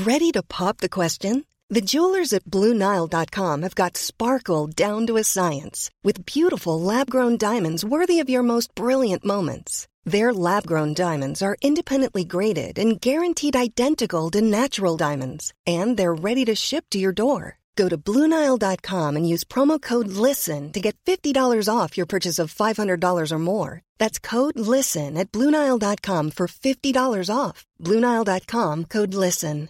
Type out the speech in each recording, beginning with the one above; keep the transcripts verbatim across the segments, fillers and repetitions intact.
Ready to pop the question? The jewelers at Blue Nile dot com have got sparkle down to a science with beautiful lab-grown diamonds worthy of your most brilliant moments. Their lab-grown diamonds are independently graded and guaranteed identical to natural diamonds, and they're ready to ship to your door. Go to Blue Nile dot com and use promo code LISTEN to get fifty dollars off your purchase of five hundred dollars or more. That's code LISTEN at Blue Nile dot com for fifty dollars off. Blue Nile dot com, code LISTEN.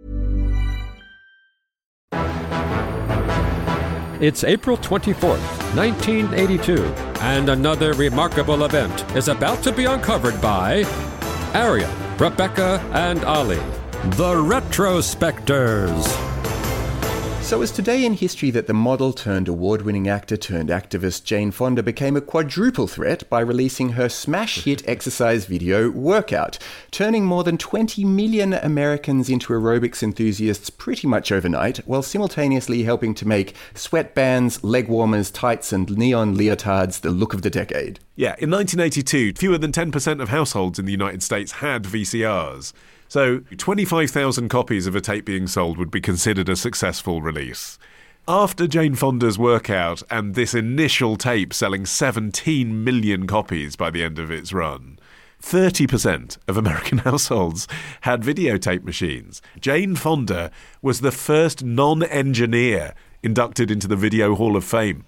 It's April twenty-fourth, nineteen eighty-two, and another remarkable event is about to be uncovered by Ariel, Rebecca, and Ali, the Retrospectors. So it was today in history that the model turned award-winning actor turned activist Jane Fonda became a quadruple threat by releasing her smash hit exercise video Workout, turning more than twenty million Americans into aerobics enthusiasts pretty much overnight, while simultaneously helping to make sweatbands, leg warmers, tights and neon leotards the look of the decade. Yeah, in nineteen eighty-two, fewer than ten percent of households in the United States had V C Rs. So twenty-five thousand copies of a tape being sold would be considered a successful release. After Jane Fonda's Workout and this initial tape selling seventeen million copies by the end of its run, thirty percent of American households had videotape machines. Jane Fonda was the first non-engineer inducted into the Video Hall of Fame.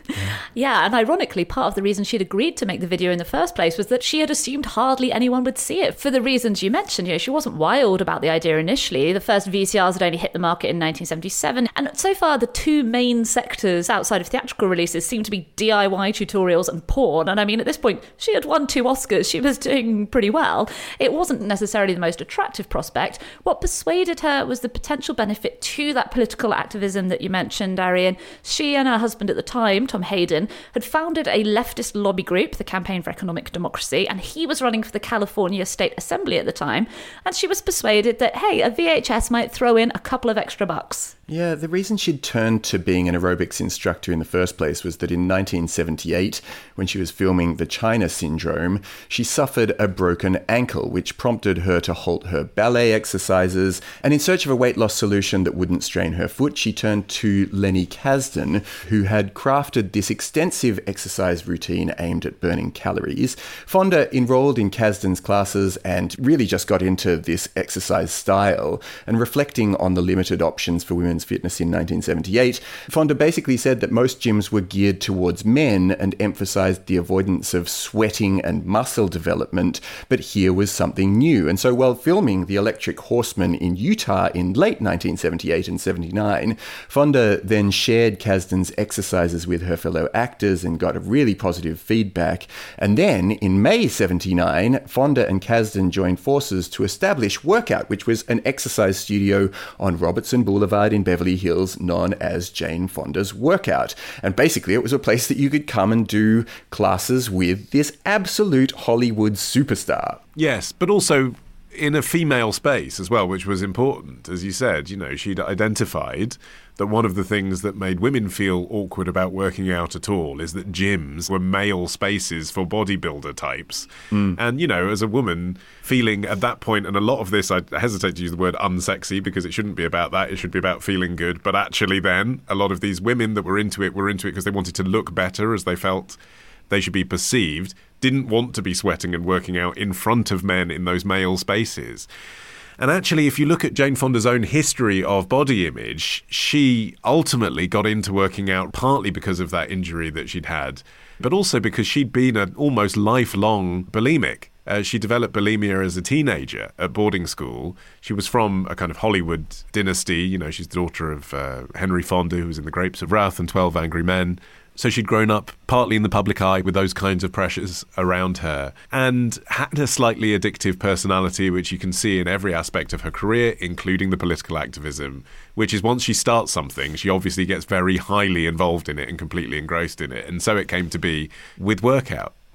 Yeah, and ironically, part of the reason she'd agreed to make the video in the first place was that she had assumed hardly anyone would see it, for the reasons you mentioned. You know, she wasn't wild about the idea initially. The first V C Rs had only hit the market in nineteen seventy-seven, and so far the two main sectors outside of theatrical releases seem to be D I Y tutorials and porn. And I mean, at this point, she had won two Oscars. She was doing pretty well. It wasn't necessarily the most attractive prospect. What persuaded her was the potential benefit to that political activism that you mentioned, Arian. She and her husband at the time, Tom Hayden, had founded a leftist lobby group, the Campaign for Economic Democracy, and he was running for the California State Assembly at the time, and she was persuaded that, hey, a V H S might throw in a couple of extra bucks. Yeah, the reason she'd turned to being an aerobics instructor in the first place was that in nineteen seventy-eight, when she was filming The China Syndrome, she suffered a broken ankle, which prompted her to halt her ballet exercises, and in search of a weight loss solution that wouldn't strain her foot, she turned to Lenny Kasdan, who had crafted this extensive exercise routine aimed at burning calories. Fonda enrolled in Kasdan's classes and really just got into this exercise style, and reflecting on the limited options for women's fitness in nineteen seventy-eight, Fonda basically said that most gyms were geared towards men and emphasized the avoidance of sweating and muscle development, but here was something new. And so while filming The Electric Horseman in Utah in late nineteen seventy-eight and seventy-nine, Fonda then shared Kasdan's exercises with her fellow actors and got a really positive feedback. And then in May seventy-nine, Fonda and Kasdan joined forces to establish Workout, which was an exercise studio on Robertson Boulevard in Beverly Hills known as Jane Fonda's Workout. And basically it was a place that you could come and do classes with this absolute Hollywood superstar. Yes, but also in a female space as well, which was important. As you said, you know, she'd identified that one of the things that made women feel awkward about working out at all is that gyms were male spaces for bodybuilder types. Mm. And, you know, as a woman feeling at that point, and a lot of this, I hesitate to use the word unsexy because it shouldn't be about that, it should be about feeling good. But actually then, a lot of these women that were into it were into it because they wanted to look better as they felt they should be perceived, didn't want to be sweating and working out in front of men in those male spaces. And actually, if you look at Jane Fonda's own history of body image, she ultimately got into working out partly because of that injury that she'd had, but also because she'd been an almost lifelong bulimic. Uh, she developed bulimia as a teenager at boarding school. She was from a kind of Hollywood dynasty. You know, she's the daughter of uh, Henry Fonda, who was in The Grapes of Wrath and twelve Angry Men. So she'd grown up partly in the public eye with those kinds of pressures around her and had a slightly addictive personality, which you can see in every aspect of her career, including the political activism, which is once she starts something, she obviously gets very highly involved in it and completely engrossed in it. And so it came to be with Workout.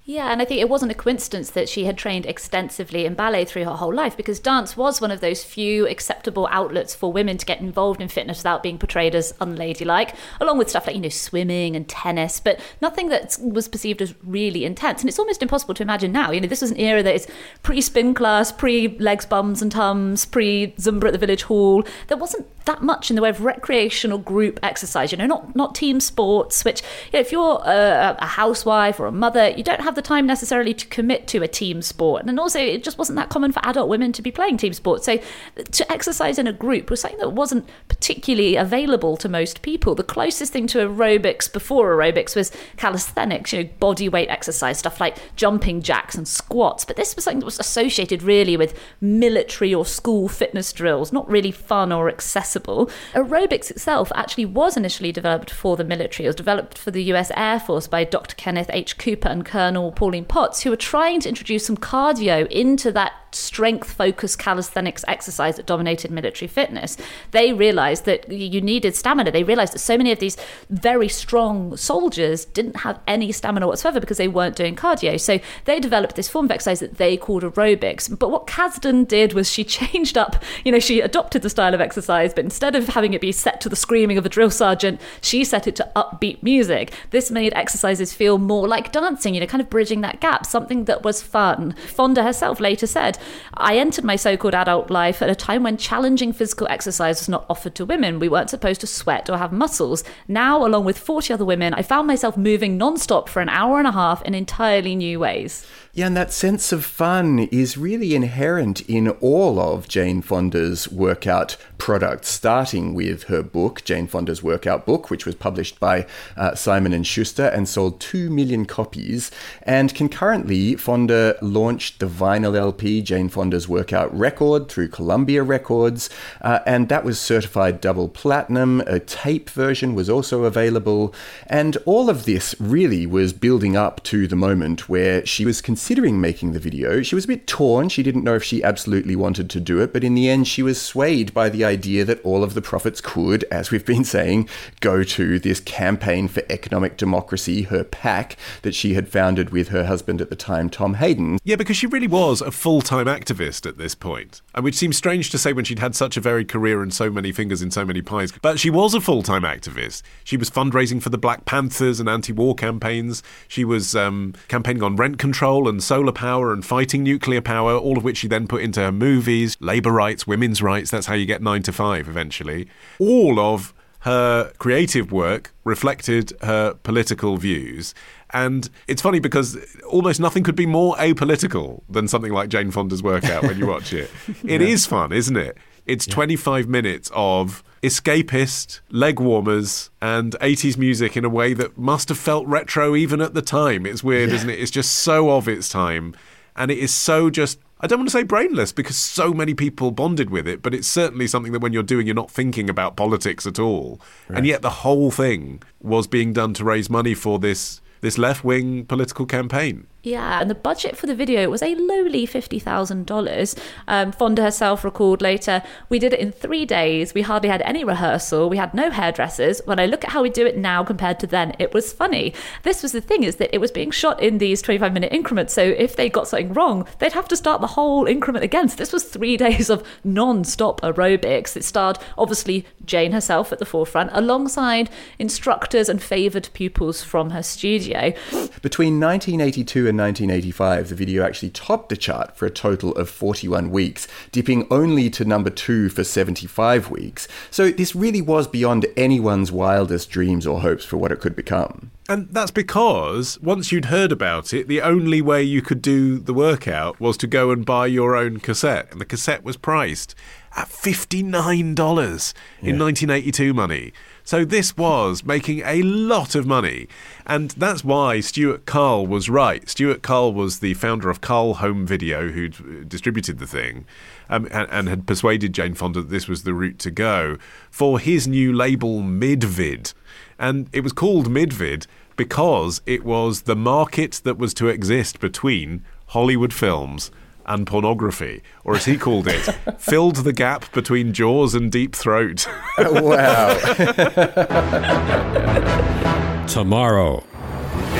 Yeah, and I think it wasn't a coincidence that she had trained extensively in ballet through her whole life, because dance was one of those few acceptable outlets for women to get involved in fitness without being portrayed as unladylike, along with stuff like, you know, swimming and tennis, but nothing that was perceived as really intense. And it's almost impossible to imagine now. You know, this was an era that is pre-spin class, pre-legs, bums and tums, pre-Zumba at the village hall. There wasn't that much in the way of recreational group exercise, you know, not not team sports, which, you know, if you're a, a housewife or a mother, you don't have the time necessarily to commit to a team sport. And also, it just wasn't that common for adult women to be playing team sports. So to exercise in a group was something that wasn't particularly available to most people. The closest thing to aerobics before aerobics was calisthenics, you know, body weight exercise, stuff like jumping jacks and squats. But this was something that was associated really with military or school fitness drills, not really fun or accessible. Aerobics itself actually was initially developed for the military. It was developed for the U S Air Force by Doctor Kenneth H. Cooper and Colonel Pauline Potts, who were trying to introduce some cardio into that strength-focused calisthenics exercise that dominated military fitness. They realised that you needed stamina. They realised that so many of these very strong soldiers didn't have any stamina whatsoever because they weren't doing cardio. So they developed this form of exercise that they called aerobics. But what Kasdan did was she changed up, you know, she adopted the style of exercise, but instead of having it be set to the screaming of a drill sergeant, she set it to upbeat music. This made exercises feel more like dancing, you know, kind of bridging that gap, something that was fun. Fonda herself later said, I entered my so-called adult life at a time when challenging physical exercise was not offered to women. We weren't supposed to sweat or have muscles. Now, along with forty other women, I found myself moving non-stop for an hour and a half in entirely new ways. Yeah, and that sense of fun is really inherent in all of Jane Fonda's workout products, starting with her book, Jane Fonda's Workout Book, which was published by uh, Simon and Schuster and sold two million copies. And concurrently, Fonda launched the vinyl L P, Jane Fonda's Workout Record, through Columbia Records, uh, and that was certified double platinum. A tape version was also available. And all of this really was building up to the moment where she was considered Considering making the video. She was a bit torn. She didn't know if she absolutely wanted to do it, but in the end she was swayed by the idea that all of the profits could, as we've been saying, go to this campaign for economic democracy, her PAC, that she had founded with her husband at the time, Tom Hayden. Yeah, because she really was a full-time activist at this point, and which seems strange to say when she'd had such a varied career and so many fingers in so many pies. But she was a full-time activist. She was fundraising for the Black Panthers and anti-war campaigns. She was um, campaigning on rent control and solar power and fighting nuclear power, all of which she then put into her movies, labour rights, women's rights. That's how you get nine to five eventually. All of her creative work reflected her political views. And it's funny because almost nothing could be more apolitical than something like Jane Fonda's Workout when you watch it. It yeah. is fun, isn't it? It's yeah. twenty-five minutes of escapist, leg warmers, and eighties music in a way that must have felt retro even at the time. It's weird, yeah. isn't it? It's just so of its time. And it is so just, I don't want to say brainless because so many people bonded with it, but it's certainly something that when you're doing, you're not thinking about politics at all. Right. And yet the whole thing was being done to raise money for this this left-wing political campaign. Yeah, and the budget for the video was a lowly fifty thousand dollars. Um, Fonda herself recalled later, we did it in three days. We hardly had any rehearsal. We had no hairdressers. When I look at how we do it now compared to then, it was funny. This was the thing, is that it was being shot in these twenty-five minute increments. So if they got something wrong, they'd have to start the whole increment again. So this was three days of non-stop aerobics. It starred, obviously, Jane herself at the forefront, alongside instructors and favoured pupils from her studio. Between nineteen eighty-two and nineteen eighty-five, the video actually topped the chart for a total of forty-one weeks, dipping only to number two for seventy-five weeks. So this really was beyond anyone's wildest dreams or hopes for what it could become. And that's because once you'd heard about it, the only way you could do the workout was to go and buy your own cassette. And the cassette was priced at fifty-nine dollars in yeah. nineteen eighty-two money. So this was making a lot of money. And that's why Stuart Carl was right. Stuart Carl was the founder of Carl Home Video, who distributed the thing, um, and, and had persuaded Jane Fonda that this was the route to go for his new label Midvid. And it was called Midvid because it was the market that was to exist between Hollywood films and pornography, or as he called it, filled the gap between Jaws and Deep Throat. Wow. Tomorrow.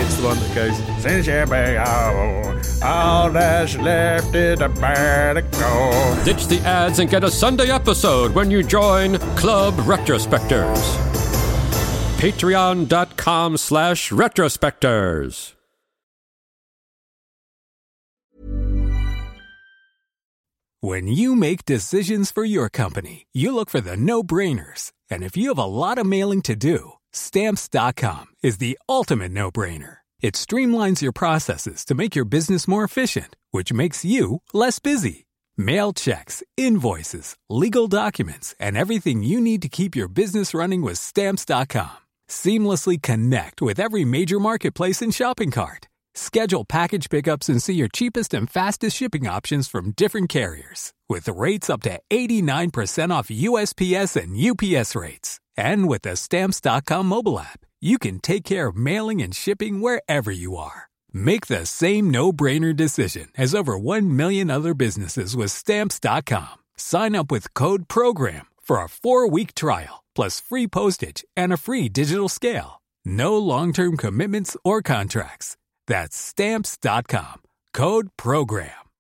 It's the one that goes, since you be old, all that's left is a bear to go. Ditch the ads and get a Sunday episode when you join Club Retrospectors. Patreon.com slash Retrospectors. When you make decisions for your company, you look for the no-brainers. And if you have a lot of mailing to do, Stamps dot com is the ultimate no-brainer. It streamlines your processes to make your business more efficient, which makes you less busy. Mail checks, invoices, legal documents, and everything you need to keep your business running with Stamps dot com. Seamlessly connect with every major marketplace and shopping cart. Schedule package pickups and see your cheapest and fastest shipping options from different carriers, with rates up to eighty-nine percent off U S P S and U P S rates. And with the Stamps dot com mobile app, you can take care of mailing and shipping wherever you are. Make the same no-brainer decision as over one million other businesses with Stamps dot com. Sign up with code PROGRAM for a four-week trial, plus free postage and a free digital scale. No long-term commitments or contracts. That's Stamps dot com. Code PROGRAM.